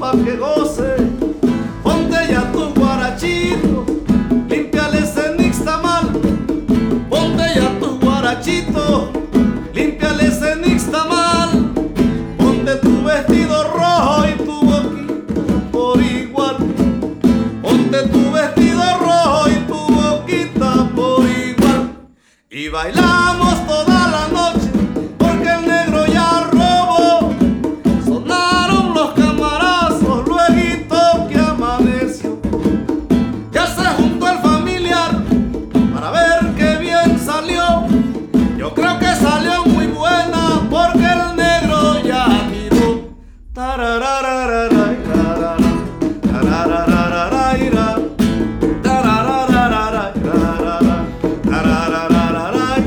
pa' que goce. Ponte ya tu guarachito, límpiale ese nixtamal. Ponte ya tu guarachito, límpiale ese nixtamal. Ponte tu vestido rojo y tu boquita por igual. Ponte tu vestido rojo y tu boquita por igual. Y bailamos toda la noche porque el negro ya robó. Sonaron los camarazos luego que amaneció. Ya se juntó el familiar para ver qué bien salió. Yo creo que salió muy buena porque el negro ya tiró. Tarararararay, tarararararay, tarararararay, tarararararay,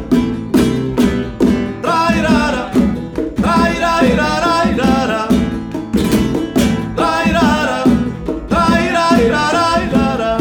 trairara, trairararay, trairara, trairararay.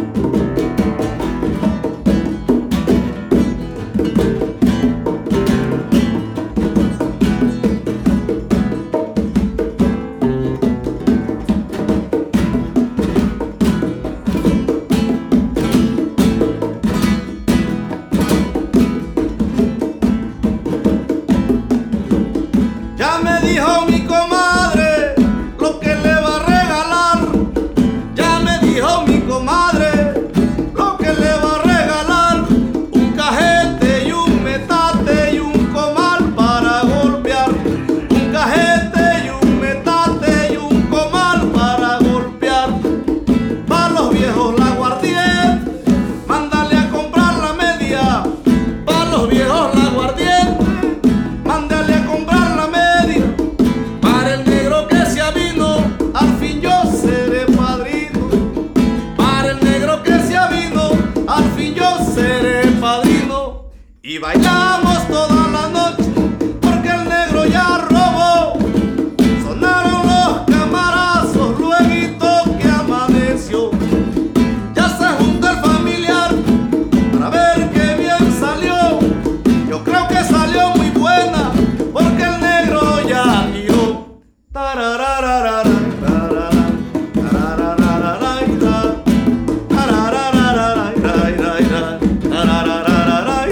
Ya me dijo mi comadre lo que le va a regalar. Ya me dijo mi comadre lo que le va a regalar. Un cajete y un metate y un comal para golpear. Un cajete y un metate y un comal para golpear. Pa' los viejos la aguardiente, mándale a comprar la media. Pa' los viejos la aguardiente, mándale a comprar la media. Para el negro que se avino, al fin yo seré padrino. Para el negro que se avino, al fin yo seré padrino. Y bailamos toda la noche porque el negro ya robó. Sonaron los camarazos luego que amaneció. Ya se juntó el familiar para ver qué bien salió. Yo creo que salió muy buena porque el negro ya tiró. Tarararararay, tarararararay, tarararararay, tarararararay,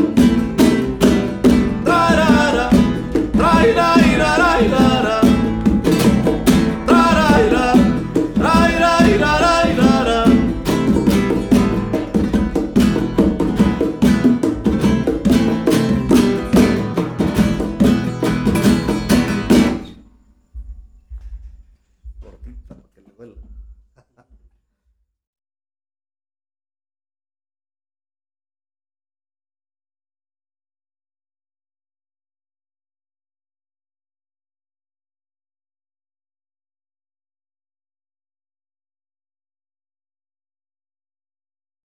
tarara, trairararay, tarara, trairararay. Cortita para que le duela.